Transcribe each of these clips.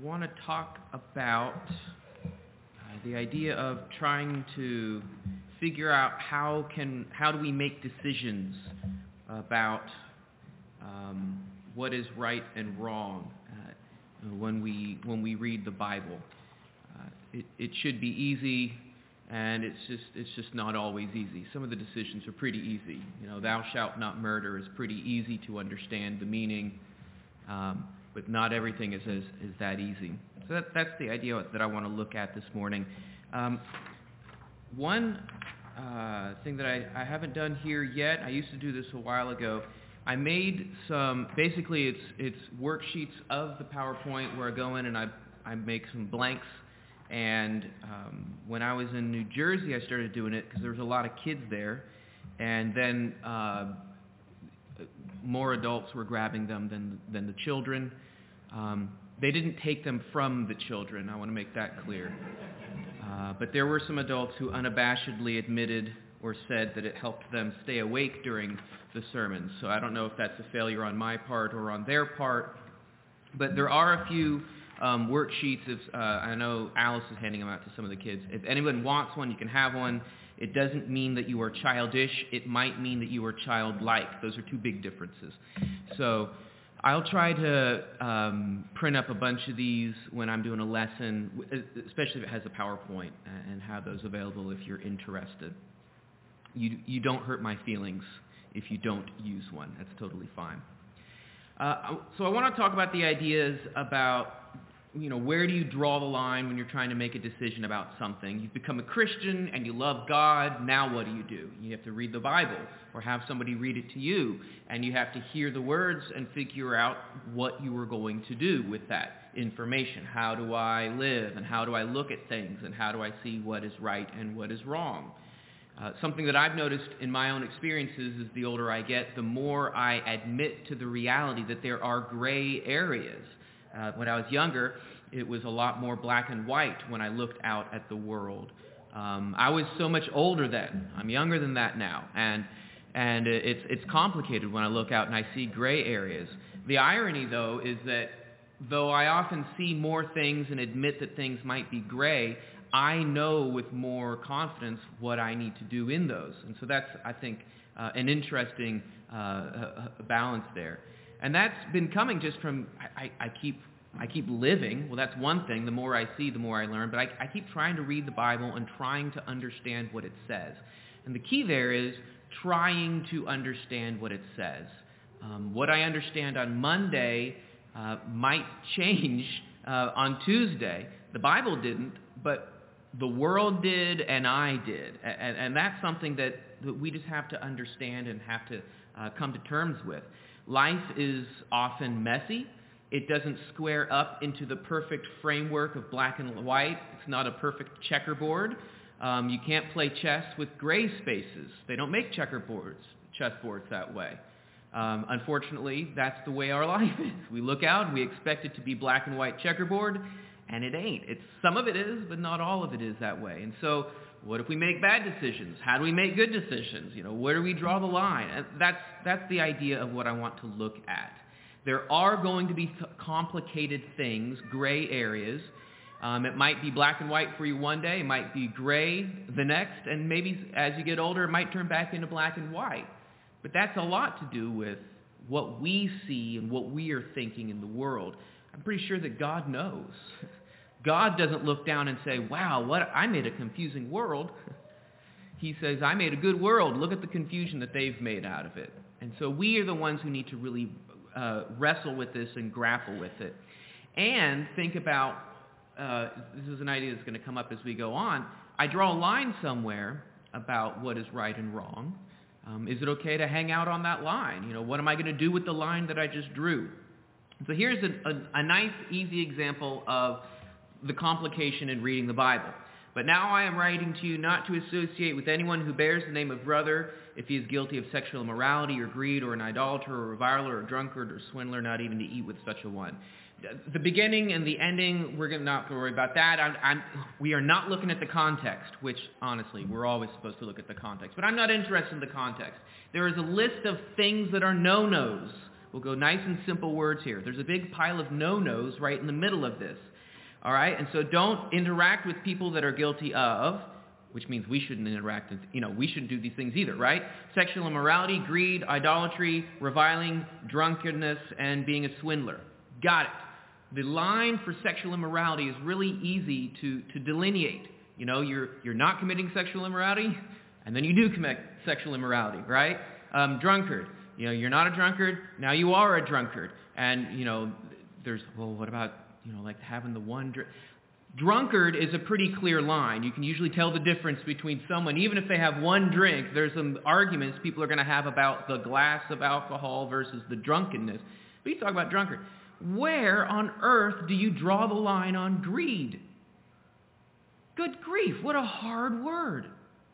want to talk about the idea of trying to figure out how do we make decisions about what is right and wrong when we read the Bible. It should be easy, and it's just not always easy. Some of the decisions are pretty easy. Thou shalt not murder is pretty easy to understand the meaning, but not everything is that easy. So that's the idea that I want to look at this morning. One thing that I haven't done here yet, I used to do this a while ago. I made some, basically it's worksheets of the PowerPoint where I go in and I make some blanks. And when I was in New Jersey, I started doing it because there was a lot of kids there. And then more adults were grabbing them than the children. They didn't take them from the children, I want to make that clear. But there were some adults who unabashedly admitted or said that it helped them stay awake during the sermons. So I don't know if that's a failure on my part or on their part. But there are a few worksheets. I know Alice is handing them out to some of the kids. If anyone wants one, you can have one. It doesn't mean that you are childish. It might mean that you are childlike. Those are two big differences. So I'll try to print up a bunch of these when I'm doing a lesson, especially if it has a PowerPoint, and have those available if you're interested. You don't hurt my feelings if you don't use one. That's totally fine. So I want to talk about the ideas about, where do you draw the line when you're trying to make a decision about something? You've become a Christian and you love God. Now what do? You have to read the Bible or have somebody read it to you, and you have to hear the words and figure out what you are going to do with that information. How do I live, and how do I look at things, and how do I see what is right and what is wrong? Something that I've noticed in my own experiences is the older I get, the more I admit to the reality that there are gray areas. When I was younger, it was a lot more black and white when I looked out at the world. I was so much older then. I'm younger than that now. And it's complicated when I look out and I see gray areas. The irony, though, is that though I often see more things and admit that things might be gray, I know with more confidence what I need to do in those. And so that's, I think, an interesting balance there. And that's been coming just from, I keep living. Well, that's one thing. The more I see, the more I learn. But I keep trying to read the Bible and trying to understand what it says. And the key there is trying to understand what it says. What I understand on Monday might change on Tuesday. The Bible didn't, but the world did and I did. And that's something that we just have to understand and have to come to terms with. Life is often messy. It doesn't square up into the perfect framework of black and white. It's not a perfect checkerboard. You can't play chess with gray spaces. They don't make chessboards that way. Unfortunately, that's the way our life is. We look out and we expect it to be black and white checkerboard, and it ain't. Some of it is, but not all of it is that way. And so what if we make bad decisions? How do we make good decisions? Where do we draw the line? And that's the idea of what I want to look at. There are going to be complicated things, gray areas. It might be black and white for you one day. It might be gray the next. And maybe as you get older, it might turn back into black and white. But that's a lot to do with what we see and what we are thinking in the world. I'm pretty sure that God knows. God doesn't look down and say, wow, I made a confusing world. He says, I made a good world. Look at the confusion that they've made out of it. And so we are the ones who need to really wrestle with this and grapple with it. And think about, this is an idea that's going to come up as we go on, I draw a line somewhere about what is right and wrong. Is it okay to hang out on that line? What am I going to do with the line that I just drew? So here's a nice, easy example of the complication in reading the Bible. But now I am writing to you not to associate with anyone who bears the name of brother if he is guilty of sexual immorality or greed or an idolater or a reviler or a drunkard or swindler, not even to eat with such a one. The beginning and the ending, we're not going to worry about that. We are not looking at the context, which, honestly, we're always supposed to look at the context. But I'm not interested in the context. There is a list of things that are no-nos we'll go nice and simple words here. There's a big pile of no-nos right in the middle of this. All right? And so don't interact with people that are guilty of, which means we shouldn't interact, we shouldn't do these things either, right? Sexual immorality, greed, idolatry, reviling, drunkenness, and being a swindler. Got it. The line for sexual immorality is really easy to delineate. You're not committing sexual immorality, and then you do commit sexual immorality, right? Drunkard. You're not a drunkard, now you are a drunkard. And, what about, like having the one drink? Drunkard is a pretty clear line. You can usually tell the difference between someone, even if they have one drink, there's some arguments people are going to have about the glass of alcohol versus the drunkenness. But you talk about drunkard. Where on earth do you draw the line on greed? Good grief, what a hard word.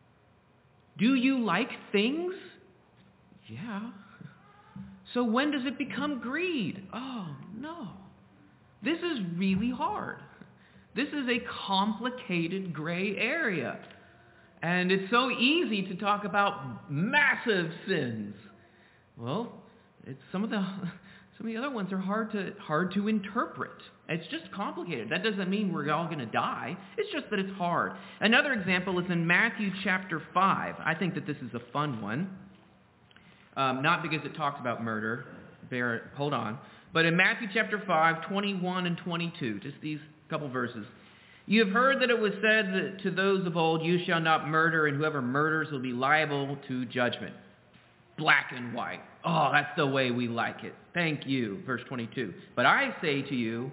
Do you like things? Yeah. So when does it become greed? Oh, no. This is really hard. This is a complicated gray area. And it's so easy to talk about massive sins. Well, some of the other ones are hard to interpret. It's just complicated. That doesn't mean we're all going to die. It's just that it's hard. Another example is in Matthew chapter 5. I think that this is a fun one. Not because it talks about murder. Hold on. But in Matthew chapter 5, 21 and 22, just these couple verses. You have heard that it was said that to those of old, you shall not murder, and whoever murders will be liable to judgment. Black and white. Oh, that's the way we like it. Thank you. Verse 22. But I say to you,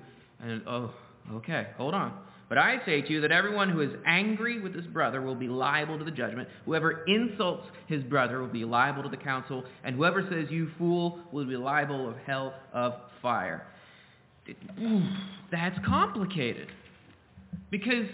hold on. But I say to you that everyone who is angry with his brother will be liable to the judgment. Whoever insults his brother will be liable to the council. And whoever says, you fool, will be liable of hell of fire. That's complicated. Because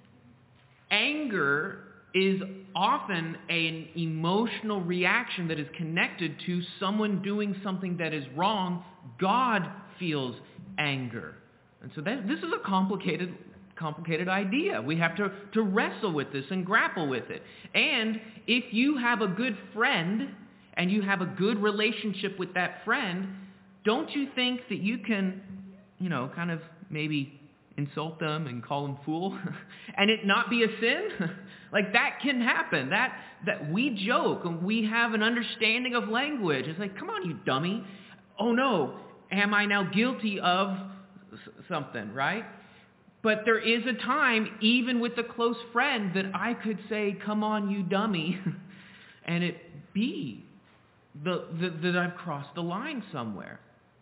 anger is often an emotional reaction that is connected to someone doing something that is wrong. God feels anger. And so this is a complicated idea. We have to wrestle with this and grapple with it. And if you have a good friend and you have a good relationship with that friend, don't you think that you can, kind of maybe insult them and call them fool and it not be a sin? Like that can happen. That we joke and we have an understanding of language. It's like, come on, you dummy. Oh no, am I now guilty of something, right? But there is a time, even with a close friend, that I could say, come on, you dummy, and it be that I've crossed the line somewhere.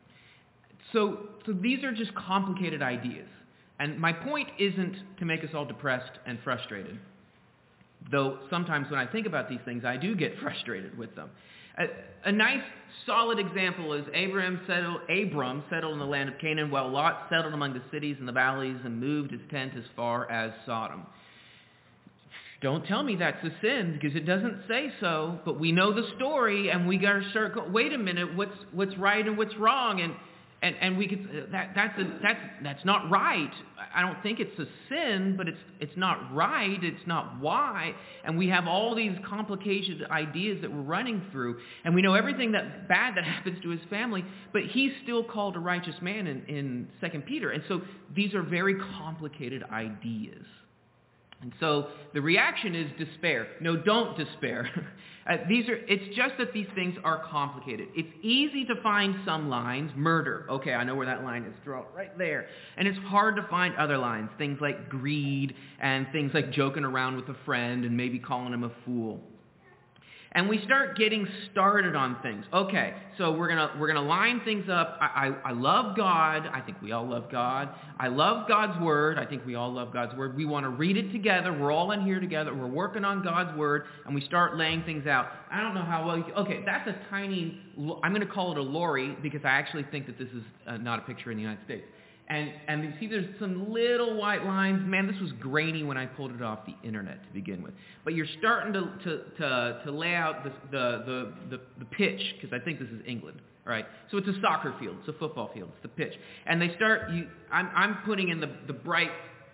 So these are just complicated ideas. And my point isn't to make us all depressed and frustrated. Though sometimes when I think about these things, I do get frustrated with them. A nice, solid example is Abram settled in the land of Canaan, while Lot settled among the cities and the valleys and moved his tent as far as Sodom. Don't tell me that's a sin, because it doesn't say so, but we know the story, and we got to start going, wait a minute, what's right and what's wrong? And we could that's not right. I don't think it's a sin, but it's not right. It's not why. And we have all these complicated ideas that we're running through, and we know everything that bad that happens to his family. But he's still called a righteous man in 2 Peter, and so these are very complicated ideas. And so the reaction is despair. No, don't despair. It's just that these things are complicated. It's easy to find some lines. Murder. Okay, I know where that line is. Draw it right there. And it's hard to find other lines. Things like greed and things like joking around with a friend and maybe calling him a fool. And we start getting started on things. Okay, so we're gonna line things up. I love God. I think we all love God. I love God's Word. I think we all love God's Word. We want to read it together. We're all in here together. We're working on God's Word, and we start laying things out. I don't know how well okay, that's a tiny, I'm going to call it a lorry, because I actually think that this is not a picture in the United States. And you see there's some little white lines. Man, this was grainy when I pulled it off the internet to begin with. But you're starting to lay out the pitch, because I think this is England. All right? So it's a soccer field. It's a football field. It's the pitch. And they start, I'm putting in the bright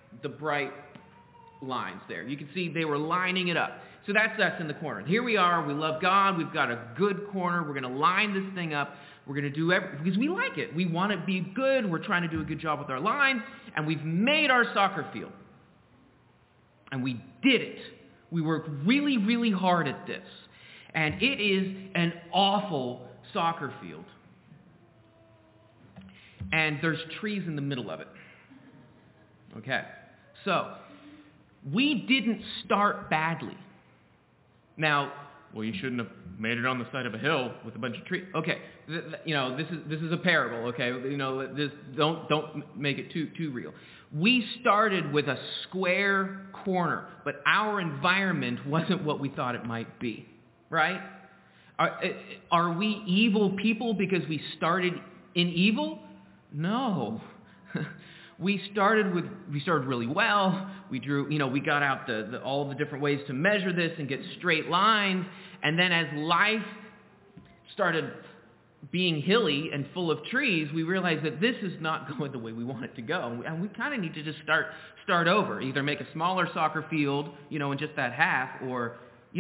lines there. You can see they were lining it up. So that's us in the corner. Here we are. We love God. We've got a good corner. We're going to line this thing up. We're going to do because we like it. We want to be good. We're trying to do a good job with our lines. And we've made our soccer field. And we did it. We worked really, really hard at this. And it is an awful soccer field. And there's trees in the middle of it. Okay. So, we didn't start badly. Now, well, you shouldn't have made it on the side of a hill with a bunch of trees. Okay, this is a parable. Okay, don't make it too real. We started with a square corner, but our environment wasn't what we thought it might be. Right? Are we evil people because we started in evil? No. We started really well. We drew, we got out all the different ways to measure this and get straight lines. And then as life started being hilly and full of trees, we realized that this is not going the way we want it to go. And we kind of need to just start over. Either make a smaller soccer field, in just that half, or,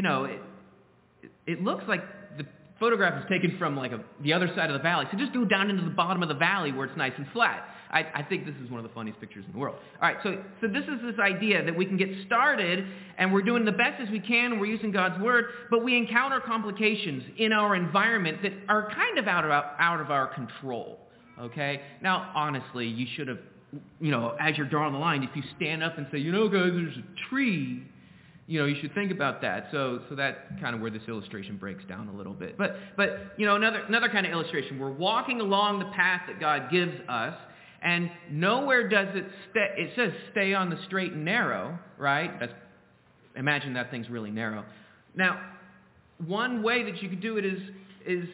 it looks like the photograph is taken from the other side of the valley. So just go down into the bottom of the valley where it's nice and flat. I think this is one of the funniest pictures in the world. All right, so this is this idea that we can get started and we're doing the best as we can and we're using God's word, but we encounter complications in our environment that are kind of out of our control. Okay? Now, honestly, you should have, as you're drawing the line, if you stand up and say, guys, there's a tree, you should think about that. So that's kind of where this illustration breaks down a little bit. But another kind of illustration. We're walking along the path that God gives us, and nowhere does it says stay on the straight and narrow, right? Imagine that thing's really narrow. Now, one way that you could do it is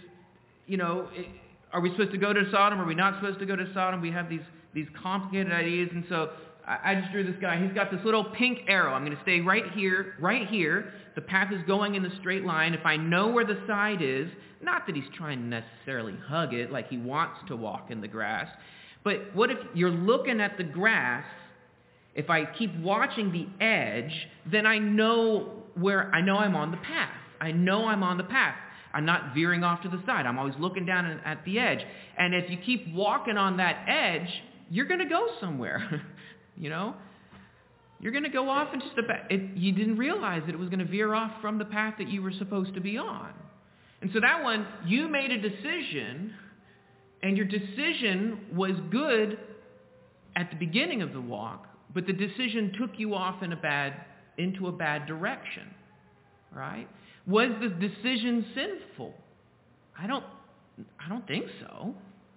are we supposed to go to Sodom? Are we not supposed to go to Sodom? We have these complicated ideas, and so I just drew this guy. He's got this little pink arrow. I'm going to stay right here. The path is going in the straight line. If I know where the side is, not that he's trying to necessarily hug it like he wants to walk in the grass, but what if you're looking at the grass? If I keep watching the edge, then I know I'm on the path. I know I'm on the path. I'm not veering off to the side. I'm always looking down at the edge. And if you keep walking on that edge, you're going to go somewhere. You're going to go off and you didn't realize that it was going to veer off from the path that you were supposed to be on. And so that one, you made a decision, and your decision was good at the beginning of the walk, but the decision took you off into a bad direction, right? Was the decision sinful? I don't think so.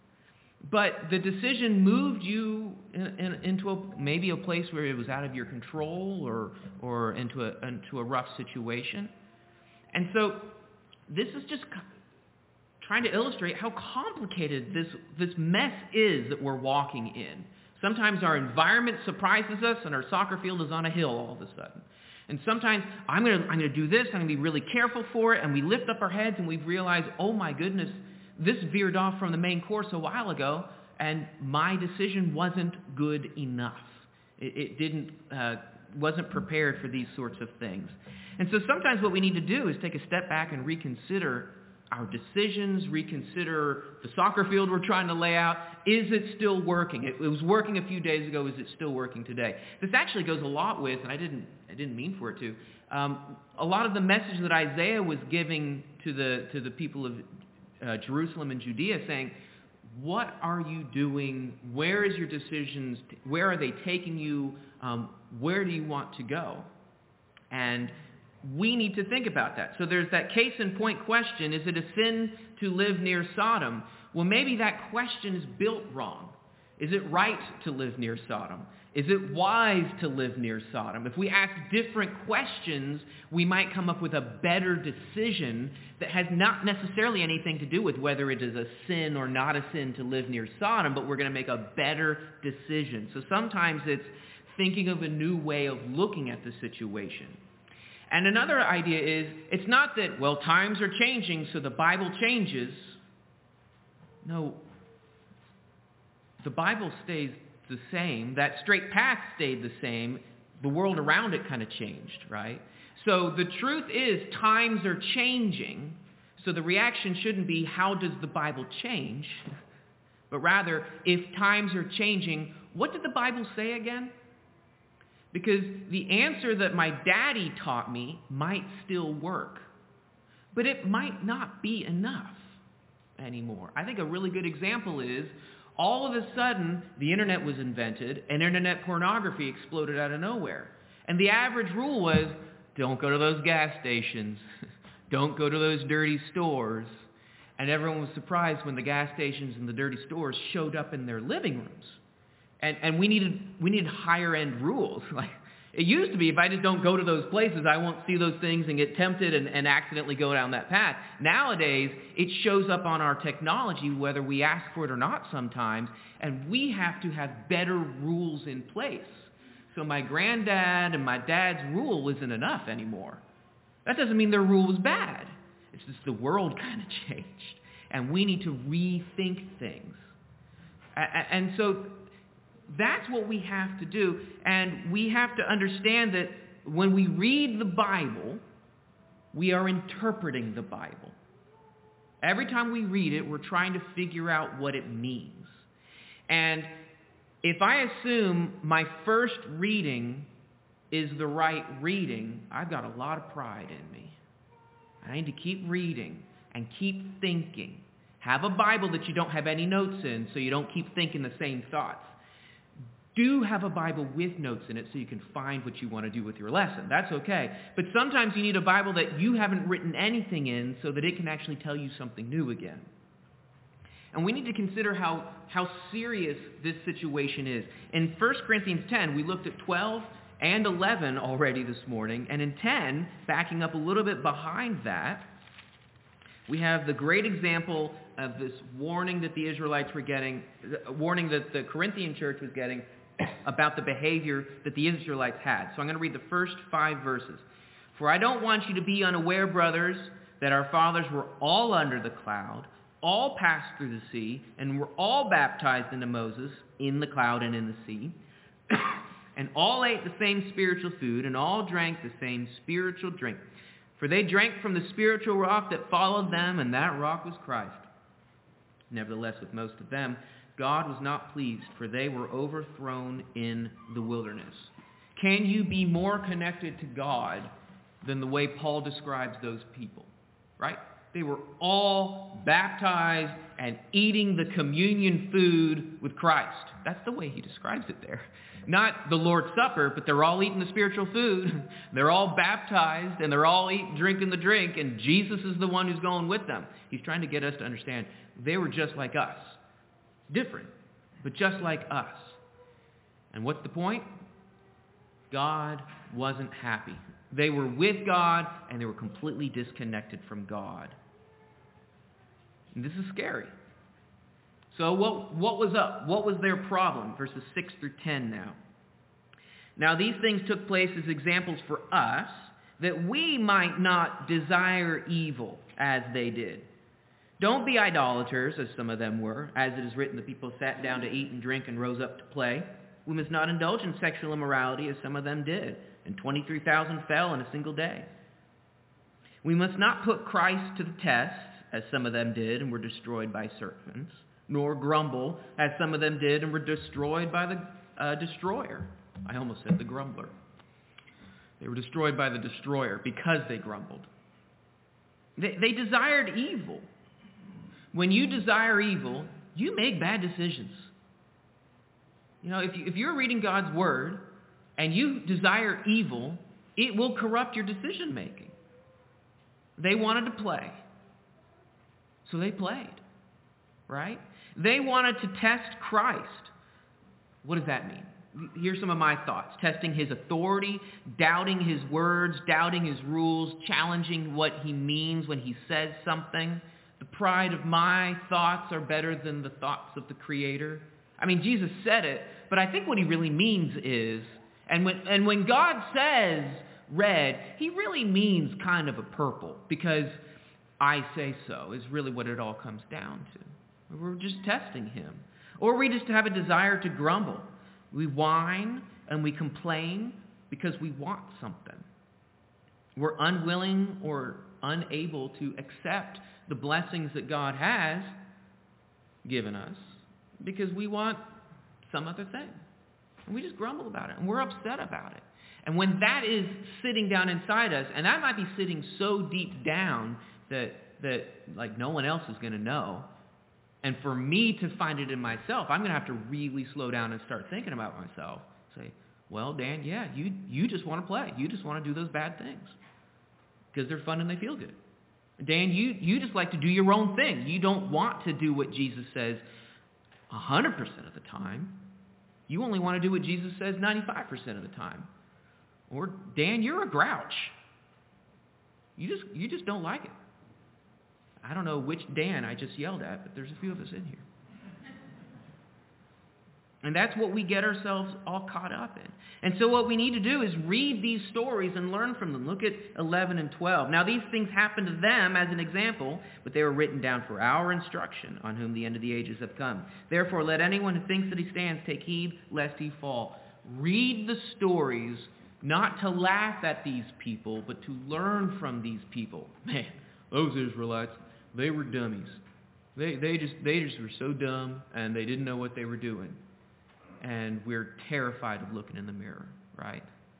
But the decision moved you into maybe a place where it was out of your control or into a rough situation. And so this is just trying to illustrate how complicated this mess is that we're walking in. Sometimes our environment surprises us and our soccer field is on a hill all of a sudden. And sometimes I'm going to do this, I'm going to be really careful for it, and we lift up our heads and we realize, oh my goodness, this veered off from the main course a while ago, and my decision wasn't good enough. It wasn't prepared for these sorts of things. And so sometimes what we need to do is take a step back and reconsider our decisions, reconsider the soccer field we're trying to lay out. Is it still working? It was working a few days ago. Is it still working today? This actually goes a lot with, and I didn't mean for it to, a lot of the message that Isaiah was giving to the people of Jerusalem and Judea, saying, what are you doing? Where is your decisions? Where are they taking you? Where do you want to go? And we need to think about that. So there's that case in point question, is it a sin to live near Sodom? Well, maybe that question is built wrong. Is it right to live near Sodom? Is it wise to live near Sodom? If we ask different questions, we might come up with a better decision that has not necessarily anything to do with whether it is a sin or not a sin to live near Sodom, but we're going to make a better decision. So sometimes it's thinking of a new way of looking at the situation. And another idea is, it's not that, well, times are changing, so the Bible changes. No, the Bible stays the same. That straight path stayed the same. The world around it kind of changed, right? So the truth is, times are changing. So the reaction shouldn't be, how does the Bible change? But rather, if times are changing, what did the Bible say again? Because the answer that my daddy taught me might still work, but it might not be enough anymore. I think a really good example is, all of a sudden, the internet was invented, and internet pornography exploded out of nowhere. And the average rule was, don't go to those gas stations. Don't go to those dirty stores. And everyone was surprised when the gas stations and the dirty stores showed up in their living rooms. And we needed higher end rules. Like, it used to be, if I just don't go to those places, I won't see those things and get tempted and accidentally go down that path. Nowadays, it shows up on our technology whether we ask for it or not sometimes, and we have to have better rules in place. So my granddad and my dad's rule isn't enough anymore. That doesn't mean their rule was bad. It's just the world kind of changed, and we need to rethink things. And so that's what we have to do, and we have to understand that when we read the Bible, we are interpreting the Bible. Every time we read it, we're trying to figure out what it means. And if I assume my first reading is the right reading, I've got a lot of pride in me. I need to keep reading and keep thinking. Have a Bible that you don't have any notes in so you don't keep thinking the same thoughts. Do have a Bible with notes in it so you can find what you want to do with your lesson. That's okay. But sometimes you need a Bible that you haven't written anything in so that it can actually tell you something new again. And we need to consider how serious this situation is. In 1 Corinthians 10, we looked at 12 and 11 already this morning. And in 10, backing up a little bit behind that, we have the great example of this warning that the Israelites were getting, warning that the Corinthian church was getting about the behavior that the Israelites had. So I'm going to read the first 5 verses. For I don't want you to be unaware, brothers, that our fathers were all under the cloud, all passed through the sea, and were all baptized into Moses in the cloud and in the sea, and all ate the same spiritual food, and all drank the same spiritual drink. For they drank from the spiritual rock that followed them, and that rock was Christ. Nevertheless, with most of them, God was not pleased, for they were overthrown in the wilderness. Can you be more connected to God than the way Paul describes those people? Right? They were all baptized and eating the communion food with Christ. That's the way he describes it there. Not the Lord's Supper, but they're all eating the spiritual food. They're all baptized, and they're all drinking the drink, and Jesus is the one who's going with them. He's trying to get us to understand they were just like us. Different, but just like us. And what's the point? God wasn't happy. They were with God, and they were completely disconnected from God. And this is scary. So what was up? What was their problem? Verses 6 through 10 now. Now these things took place as examples for us, that we might not desire evil as they did. Don't be idolaters, as some of them were. As it is written, the people sat down to eat and drink and rose up to play. We must not indulge in sexual immorality, as some of them did, and 23,000 fell in a single day. We must not put Christ to the test, as some of them did and were destroyed by serpents, nor grumble, as some of them did and were destroyed by the destroyer. I almost said the grumbler. They were destroyed by the destroyer because they grumbled. They desired evil. When you desire evil, you make bad decisions. You know, if you're reading God's Word and you desire evil, it will corrupt your decision making. They wanted to play, so they played, right? They wanted to test Christ. What does that mean? Here's some of my thoughts. Testing his authority, doubting his words, doubting his rules, challenging what he means when he says something. The pride of my thoughts are better than the thoughts of the Creator. I mean, Jesus said it, but I think what he really means is, and when God says red, he really means kind of a purple, because I say so is really what it all comes down to. We're just testing him. Or we just have a desire to grumble. We whine and we complain because we want something. We're unwilling or unable to accept the blessings that God has given us because we want some other thing. And we just grumble about it, and we're upset about it. And when that is sitting down inside us, and that might be sitting so deep down that like no one else is going to know, and for me to find it in myself, I'm going to have to really slow down and start thinking about myself. Say, well, Dan, yeah, you just want to play. You just want to do those bad things because they're fun and they feel good. Dan, you just like to do your own thing. You don't want to do what Jesus says 100% of the time. You only want to do what Jesus says 95% of the time. Or, Dan, you're a grouch. You just don't like it. I don't know which Dan I just yelled at, but there's a few of us in here. And that's what we get ourselves all caught up in. And so what we need to do is read these stories and learn from them. Look at 11 and 12. Now these things happened to them as an example, but they were written down for our instruction, on whom the end of the ages have come. Therefore let anyone who thinks that he stands take heed lest he fall. Read the stories not to laugh at these people, but to learn from these people. Man, those Israelites, they were dummies. They just were so dumb, and they didn't know what they were doing. And we're terrified of looking in the mirror, right?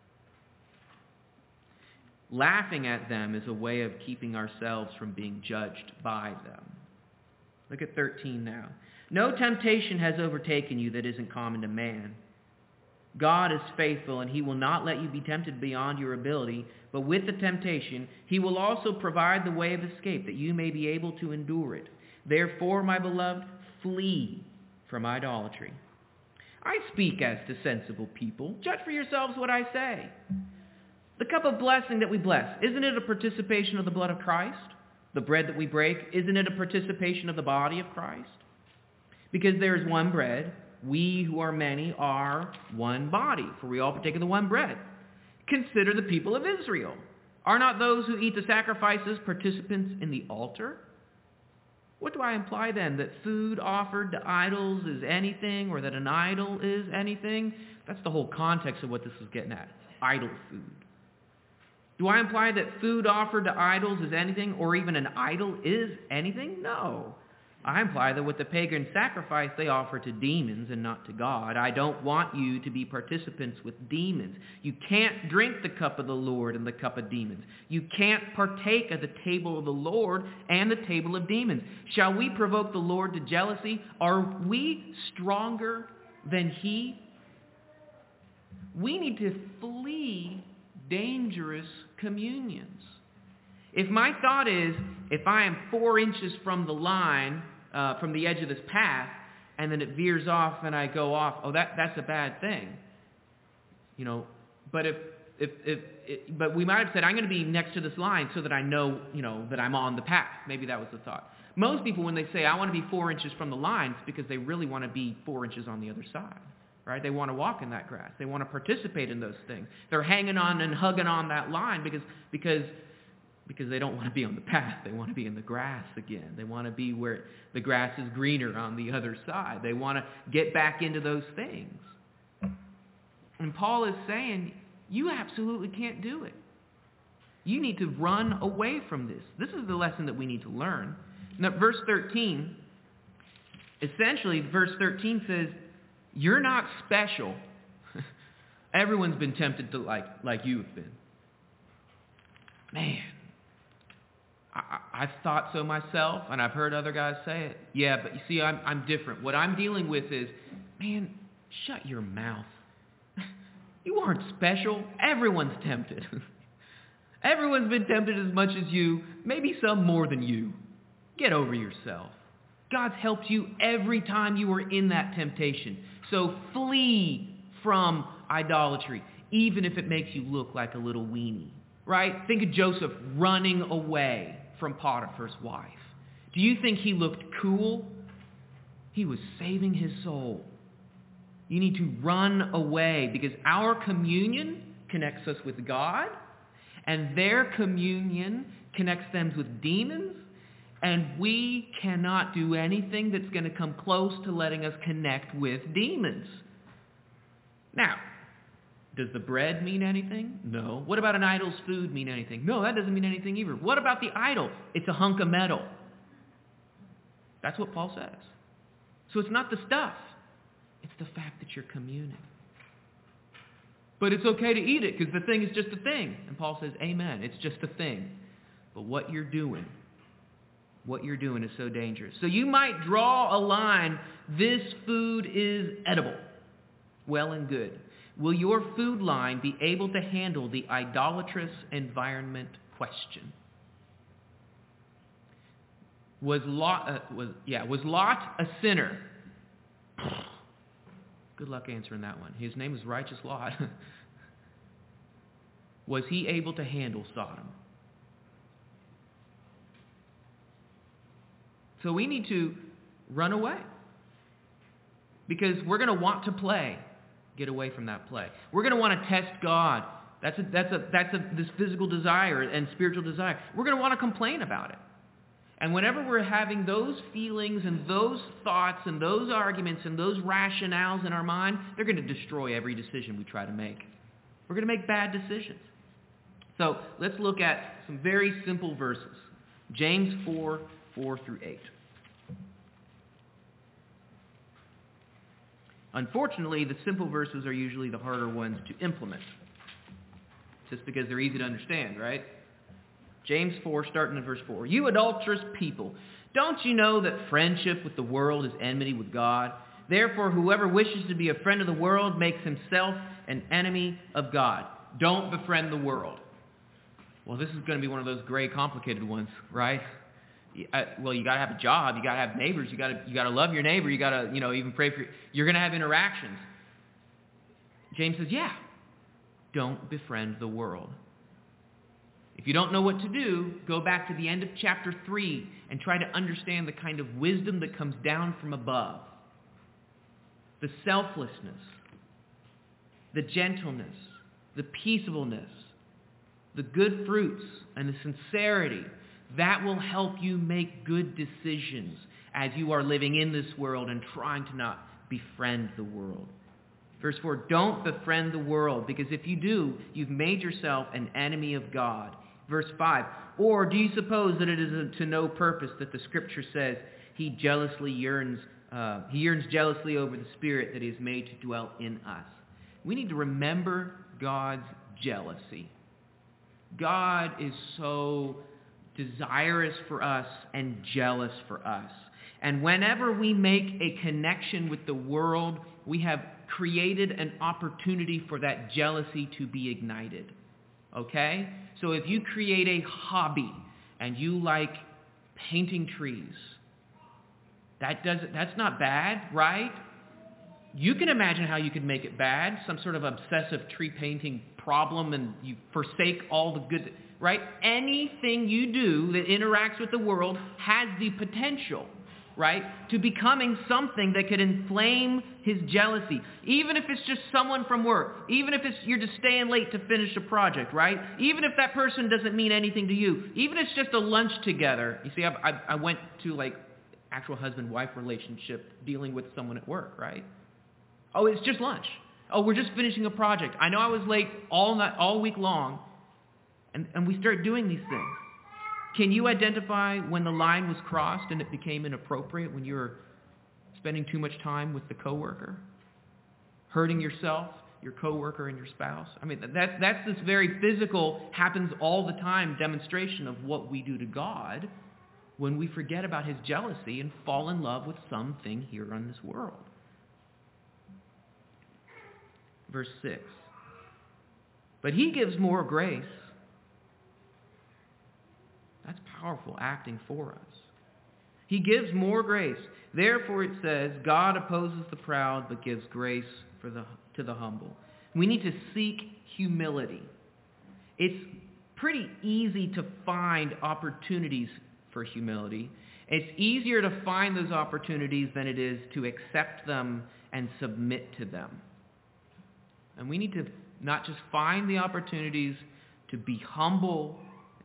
Laughing at them is a way of keeping ourselves from being judged by them. Look at 13 now. No temptation has overtaken you that isn't common to man. God is faithful, and he will not let you be tempted beyond your ability, but with the temptation, he will also provide the way of escape, that you may be able to endure it. Therefore, my beloved, flee from idolatry. I speak as to sensible people. Judge for yourselves what I say. The cup of blessing that we bless, isn't it a participation of the blood of Christ? The bread that we break, isn't it a participation of the body of Christ? Because there is one bread, we who are many are one body, for we all partake of the one bread. Consider the people of Israel. Are not those who eat the sacrifices participants in the altar? What do I imply then? That food offered to idols is anything, or that an idol is anything? That's the whole context of what this is getting at. Idol food. Do I imply that food offered to idols is anything, or even an idol is anything? No. I imply that with the pagan sacrifice they offer to demons and not to God. I don't want you to be participants with demons. You can't drink the cup of the Lord and the cup of demons. You can't partake of the table of the Lord and the table of demons. Shall we provoke the Lord to jealousy? Are we stronger than he? We need to flee dangerous communions. If my thought is, if I am 4 inches from the line, from the edge of this path, and then it veers off and I go off, that's a bad thing. You know, but but we might have said, I'm going to be next to this line so that I know, that I'm on the path. Maybe that was the thought. Most people, when they say, I want to be 4 inches from the line, it's because they really want to be 4 inches on the other side. Right? They want to walk in that grass. They want to participate in those things. They're hanging on and hugging on that line because they don't want to be on the path. They want to be in the grass again. They want to be where the grass is greener on the other side. They want to get back into those things. And Paul is saying, you absolutely can't do it. You need to run away from this. This is the lesson that we need to learn. Now, verse 13, essentially, verse 13 says, you're not special. Everyone's been tempted to like you have been. Man. I've thought so myself, and I've heard other guys say it. Yeah, but you see, I'm different. What I'm dealing with is, man, shut your mouth. You aren't special. Everyone's tempted. Everyone's been tempted as much as you, maybe some more than you. Get over yourself. God's helped you every time you were in that temptation. So flee from idolatry, even if it makes you look like a little weenie. Right? Think of Joseph running away from Potiphar's wife. Do you think he looked cool? He was saving his soul. You need to run away because our communion connects us with God, and their communion connects them with demons, and we cannot do anything that's going to come close to letting us connect with demons. Now, Does the bread mean anything? No. What about an idol's food mean anything? No, that doesn't mean anything either. What about the idol? It's a hunk of metal. That's what Paul says. So it's not the stuff. It's the fact that you're communing. But it's okay to eat it because the thing is just a thing. And Paul says, amen, it's just a thing. But what you're doing is so dangerous. So you might draw a line, this food is edible. Well and good. Will your food line be able to handle the idolatrous environment question? Was Lot a sinner? Good luck answering that one. His name is Righteous Lot. Was he able to handle Sodom? So we need to run away. Because we're going to want to play. Get away from that play. We're going to want to test God. That's this physical desire and spiritual desire. We're going to want to complain about it. And whenever we're having those feelings and those thoughts and those arguments and those rationales in our mind, they're going to destroy every decision we try to make. We're going to make bad decisions. So let's look at some very simple verses. James 4, 4 through 8. Unfortunately, the simple verses are usually the harder ones to implement. Just because they're easy to understand, right? James 4, starting in verse 4. You adulterous people, don't you know that friendship with the world is enmity with God? Therefore, whoever wishes to be a friend of the world makes himself an enemy of God. Don't befriend the world. Well, this is going to be one of those gray, complicated ones, right? Well, you got to have a job, you got to have neighbors, you got to love your neighbor, you got to, even pray for, you're going to have interactions. James says, yeah, don't befriend the world. If you don't know what to do, go back to the end of chapter 3 and try to understand the kind of wisdom that comes down from above. The selflessness, the gentleness, the peaceableness, the good fruits, and the sincerity. That will help you make good decisions as you are living in this world and trying to not befriend the world. Verse 4, don't befriend the world, because if you do, you've made yourself an enemy of God. Verse 5, or do you suppose that it is to no purpose that the Scripture says he yearns jealously over the Spirit that he has made to dwell in us? We need to remember God's jealousy. God is so desirous for us and jealous for us. And whenever we make a connection with the world, we have created an opportunity for that jealousy to be ignited. Okay? So if you create a hobby and you like painting trees, that's not bad, right? You can imagine how you could make it bad, some sort of obsessive tree painting problem, and you forsake all the good, right? Anything you do that interacts with the world has the potential, right, to becoming something that could inflame his jealousy. Even if it's just someone from work, even if you're just staying late to finish a project, right? Even if that person doesn't mean anything to you, even if it's just a lunch together. You see, I went to actual husband-wife relationship dealing with someone at work, right? Oh, it's just lunch. Oh, we're just finishing a project. I know I was late all week long, and we start doing these things. Can you identify when the line was crossed and it became inappropriate, when you were spending too much time with the coworker, hurting yourself, your coworker, and your spouse? I mean, that's this very physical, happens all the time demonstration of what we do to God when we forget about his jealousy and fall in love with something here on this world. Verse 6. But he gives more grace. That's powerful acting for us. He gives more grace. Therefore it says, God opposes the proud but gives grace to the humble. We need to seek humility. It's pretty easy to find opportunities for humility. It's easier to find those opportunities than it is to accept them and submit to them. And we need to not just find the opportunities to be humble,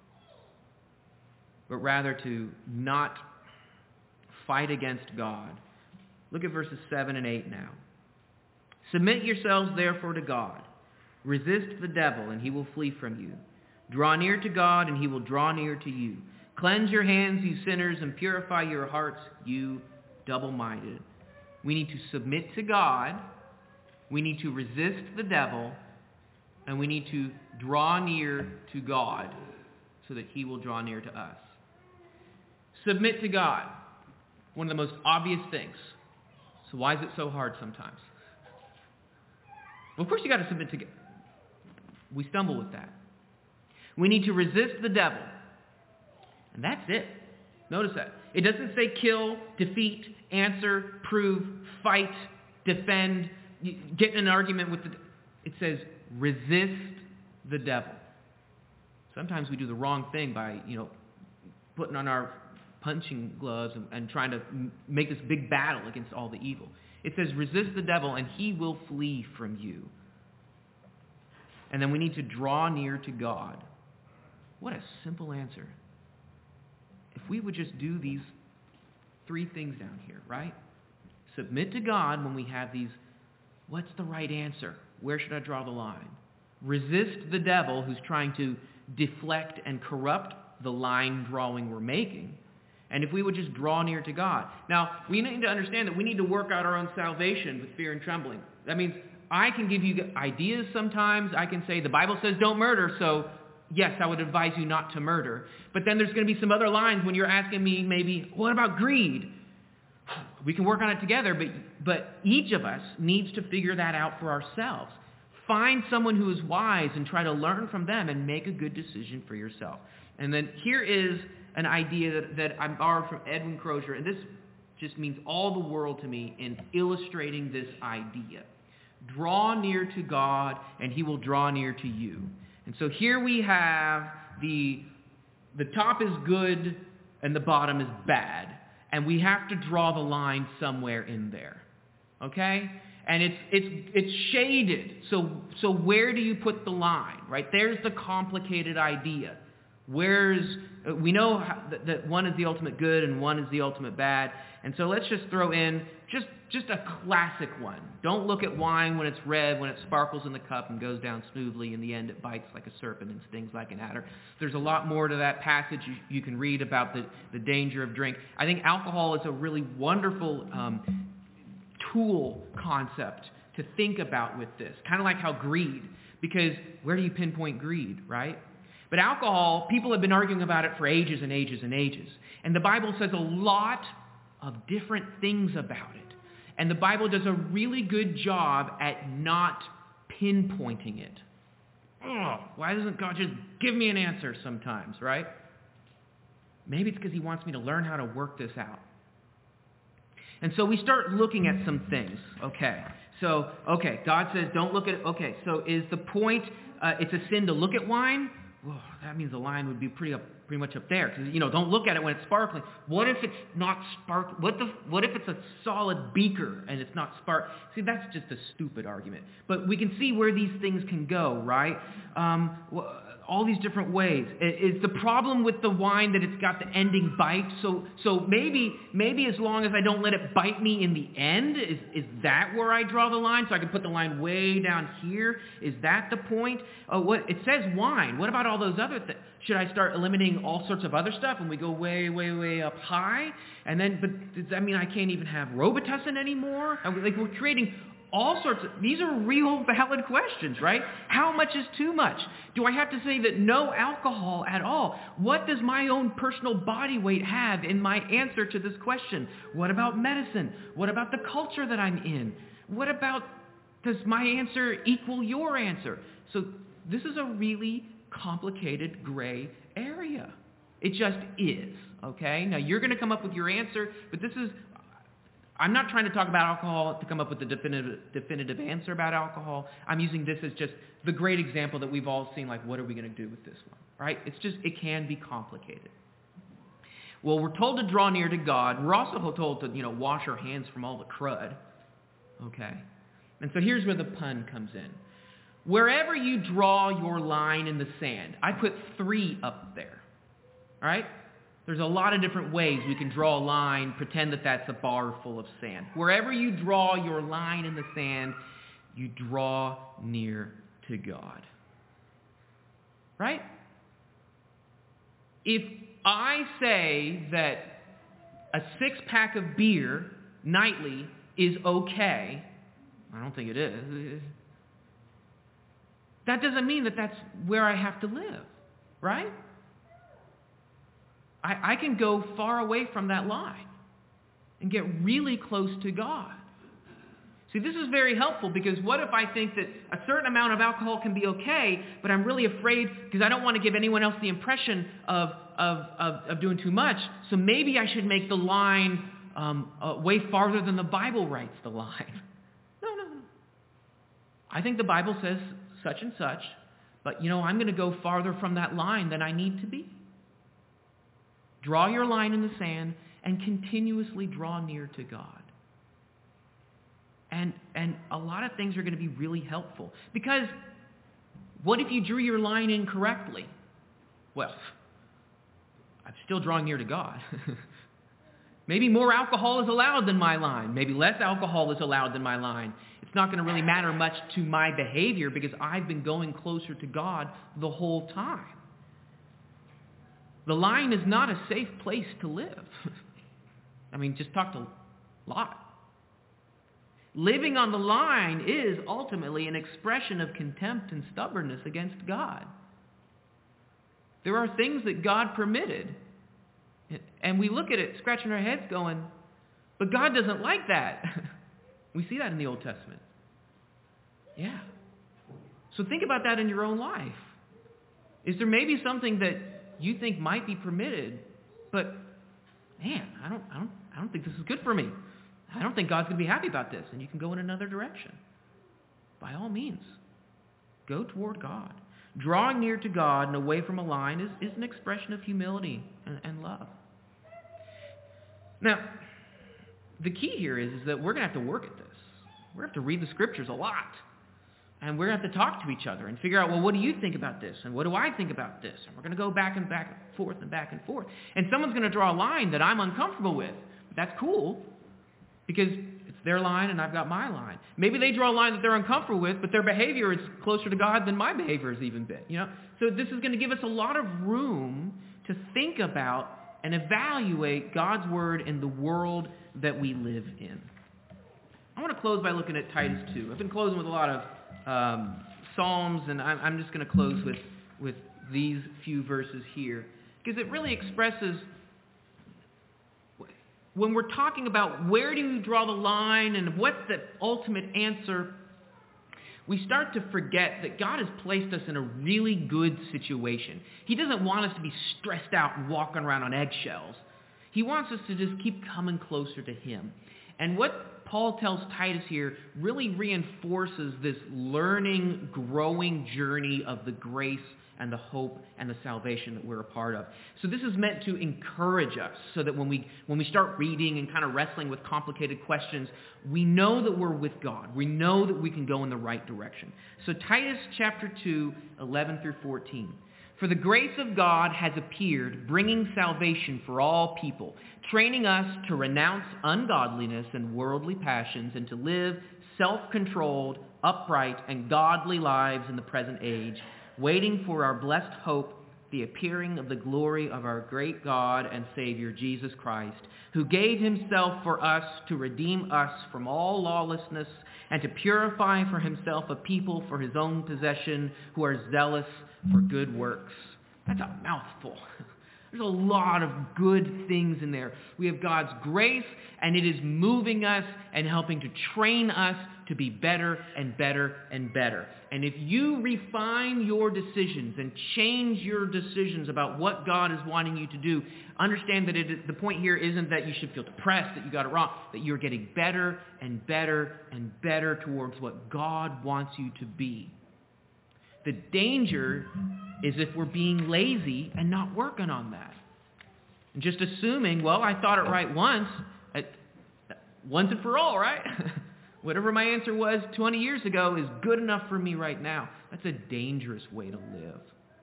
but rather to not fight against God. Look at verses 7 and 8 now. Submit yourselves therefore to God. Resist the devil, and he will flee from you. Draw near to God, and he will draw near to you. Cleanse your hands, you sinners, and purify your hearts, you double-minded. We need to submit to God. We need to resist the devil. And we need to draw near to God so that he will draw near to us. Submit to God. One of the most obvious things. So why is it so hard sometimes? Well, of course you got to submit to God. We stumble with that. We need to resist the devil. And that's it. Notice that. It doesn't say kill, defeat, answer, prove, fight, defend, get in an argument with the... It says resist the devil. Sometimes we do the wrong thing by, putting on our punching gloves and trying to make this big battle against all the evil. It says resist the devil and he will flee from you. And then we need to draw near to God. What a simple answer. If we would just do these 3 things down here, right? Submit to God when we have these, what's the right answer? Where should I draw the line? Resist the devil who's trying to deflect and corrupt the line drawing we're making. And if we would just draw near to God. Now, we need to understand that we need to work out our own salvation with fear and trembling. That means I can give you ideas sometimes. I can say the Bible says don't murder, so yes, I would advise you not to murder. But then there's going to be some other lines when you're asking me maybe, what about greed? We can work on it together, but each of us needs to figure that out for ourselves. Find someone who is wise and try to learn from them and make a good decision for yourself. And then here is an idea that I borrowed from Edwin Crozier, and this just means all the world to me in illustrating this idea. Draw near to God, and he will draw near to you. And so here we have the top is good and the bottom is bad. And we have to draw the line somewhere in there. Okay? And it's shaded. So where do you put the line? Right? There's the complicated idea. We know that one is the ultimate good and one is the ultimate bad. And so let's just throw in just a classic one. Don't look at wine when it's red, when it sparkles in the cup and goes down smoothly. In the end, it bites like a serpent and stings like an adder. There's a lot more to that passage you can read about the danger of drink. I think alcohol is a really wonderful tool concept to think about with this. Kind of like how greed, because where do you pinpoint greed, right? But alcohol, people have been arguing about it for ages and ages and ages. And the Bible says a lot of different things about it. And the Bible does a really good job at not pinpointing it. Why doesn't God just give me an answer sometimes, right? Maybe it's because he wants me to learn how to work this out. And so we start looking at some things. God says don't look at it. Okay, so is the point, it's a sin to look at wine? Well, that means the line would be pretty much up there. Because, don't look at it when it's sparkling. What if it's not sparkling? What if it's a solid beaker and it's not sparkling? See, that's just a stupid argument. But we can see where these things can go, right? All these different ways. Is the problem with the wine that it's got the ending bite? So maybe as long as I don't let it bite me in the end, is that where I draw the line? So I can put the line way down here? Is that the point? It says wine. What about all those other things? Should I start eliminating all sorts of other stuff and we go way, way, way up high? But does that mean I can't even have Robitussin anymore? We're creating all sorts of, these are real valid questions, right? How much is too much? Do I have to say that no alcohol at all? What does my own personal body weight have in my answer to this question? What about medicine? What about the culture that I'm in? What about, does my answer equal your answer? So this is a really complicated gray area. It just is, okay? Now you're going to come up with your answer, but I'm not trying to talk about alcohol to come up with a definitive answer about alcohol. I'm using this as just the great example that we've all seen, like what are we going to do with this one, right? It can be complicated. Well, we're told to draw near to God. We're also told to, wash our hands from all the crud, okay? And so here's where the pun comes in. Wherever you draw your line in the sand, I put 3 up there, all right? There's a lot of different ways we can draw a line, pretend that that's a bar full of sand. Wherever you draw your line in the sand, you draw near to God. Right? If I say that a 6-pack of beer nightly is okay, I don't think it is. That doesn't mean that that's where I have to live, right? I can go far away from that line and get really close to God. See, this is very helpful because what if I think that a certain amount of alcohol can be okay, but I'm really afraid because I don't want to give anyone else the impression of doing too much, so maybe I should make the line way farther than the Bible writes the line. No. I think the Bible says such and such, but I'm going to go farther from that line than I need to be. Draw your line in the sand and continuously draw near to God. And a lot of things are going to be really helpful. Because what if you drew your line incorrectly? Well, I'm still drawing near to God. Maybe more alcohol is allowed than my line. Maybe less alcohol is allowed than my line. It's not going to really matter much to my behavior because I've been going closer to God the whole time. The line is not a safe place to live. I mean, just talk to Lot. Living on the line is ultimately an expression of contempt and stubbornness against God. There are things that God permitted, and we look at it scratching our heads going, but God doesn't like that. We see that in the Old Testament. Yeah. So think about that in your own life. Is there maybe something that you think might be permitted, but man, I don't think this is good for me. I don't think God's going to be happy about this, and you can go in another direction. By all means, go toward God. Drawing near to God and away from a line is an expression of humility and love. Now, the key here is that we're going to have to work at this. We're going to have to read the Scriptures a lot. And we're going to have to talk to each other and figure out, well, what do you think about this? And what do I think about this? And we're going to go back and forth. And someone's going to draw a line that I'm uncomfortable with. That's cool, because it's their line and I've got my line. Maybe they draw a line that they're uncomfortable with, but their behavior is closer to God than my behavior has even been. So this is going to give us a lot of room to think about and evaluate God's Word in the world that we live in. I want to close by looking at Titus 2. I've been closing with a lot of Psalms, and I'm just going to close with these few verses here, because it really expresses, when we're talking about where do you draw the line and what's the ultimate answer, we start to forget that God has placed us in a really good situation. He doesn't want us to be stressed out and walking around on eggshells. He wants us to just keep coming closer to Him. And what Paul tells Titus here really reinforces this learning, growing journey of the grace and the hope and the salvation that we're a part of. So this is meant to encourage us so that when we start reading and kind of wrestling with complicated questions, we know that we're with God. We know that we can go in the right direction. So Titus chapter 2, 11 through 14. For the grace of God has appeared, bringing salvation for all people, training us to renounce ungodliness and worldly passions and to live self-controlled, upright, and godly lives in the present age, waiting for our blessed hope, the appearing of the glory of our great God and Savior, Jesus Christ, who gave Himself for us to redeem us from all lawlessness and to purify for Himself a people for His own possession who are zealous for good works. That's a mouthful. There's a lot of good things in there. We have God's grace, and it is moving us and helping to train us to be better and better and better. And if you refine your decisions and change your decisions about what God is wanting you to do, understand that the point here isn't that you should feel depressed that you got it wrong, that you're getting better and better and better towards what God wants you to be. The danger is if we're being lazy and not working on that. And just assuming, well, I thought it right once and for all, right? Whatever my answer was 20 years ago is good enough for me right now. That's a dangerous way to live.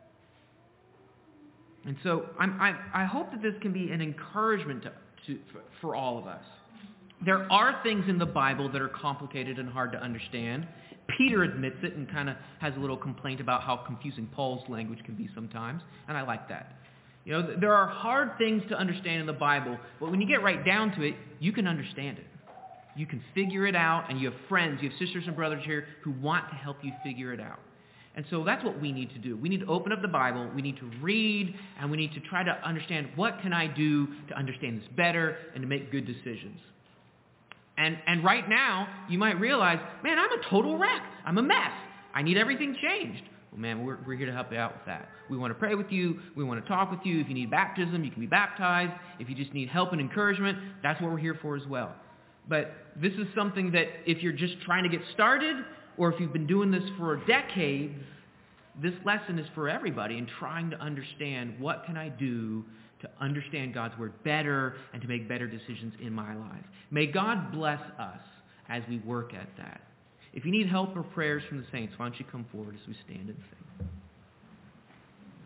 And so I hope that this can be an encouragement for all of us. There are things in the Bible that are complicated and hard to understand, Peter admits it and kind of has a little complaint about how confusing Paul's language can be sometimes, and I like that. You know, there are hard things to understand in the Bible, but when you get right down to it, you can understand it. You can figure it out, and you have friends, you have sisters and brothers here who want to help you figure it out. And so that's what we need to do. We need to open up the Bible, we need to read, and we need to try to understand what can I do to understand this better and to make good decisions. And right now, you might realize, man, I'm a total wreck. I'm a mess. I need everything changed. Well, man, we're here to help you out with that. We want to pray with you. We want to talk with you. If you need baptism, you can be baptized. If you just need help and encouragement, that's what we're here for as well. But this is something that if you're just trying to get started, or if you've been doing this for decades, this lesson is for everybody in trying to understand what can I do to understand God's Word better and to make better decisions in my life. May God bless us as we work at that. If you need help or prayers from the saints, why don't you come forward as we stand and sing.